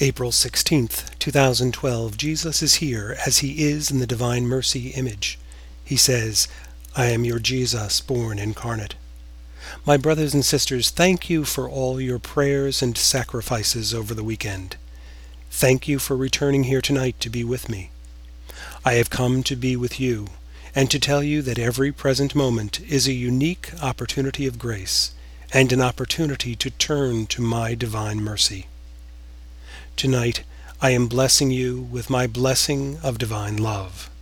April 16th, 2012. Jesus is here as he is in the Divine Mercy image. He says, "I am your Jesus, born incarnate." My brothers and sisters, thank you for all your prayers and sacrifices over the weekend. Thank you for returning here tonight to be with me. I have come to be with you and to tell you that every present moment is a unique opportunity of grace and an opportunity to turn to my divine mercy. Tonight, I am blessing you with my blessing of divine love.